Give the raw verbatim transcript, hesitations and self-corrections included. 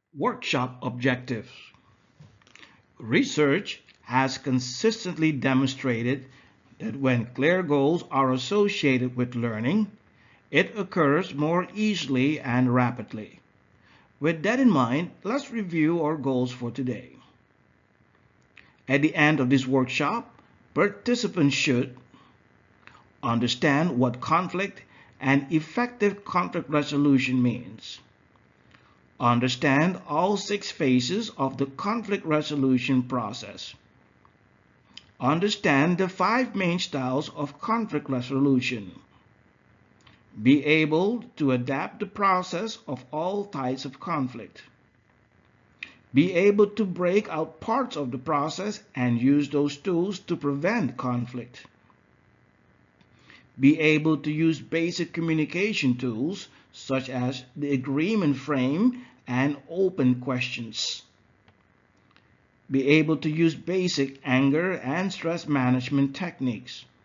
Workshop objectives. Research has consistently demonstrated that when clear goals are associated with learning, it occurs more easily and rapidly. With that in mind, let's review our goals for today. At the end of this workshop, participants should understand what conflict and effective conflict resolution means. Understand all six phases of the conflict resolution process. Understand the five main styles of conflict resolution. Be able to adapt the process of all types of conflict. Be able to break out parts of the process and use those tools to prevent conflict. Be able to use basic communication tools such as the agreement frame and open questions. Be able to use basic anger and stress management techniques.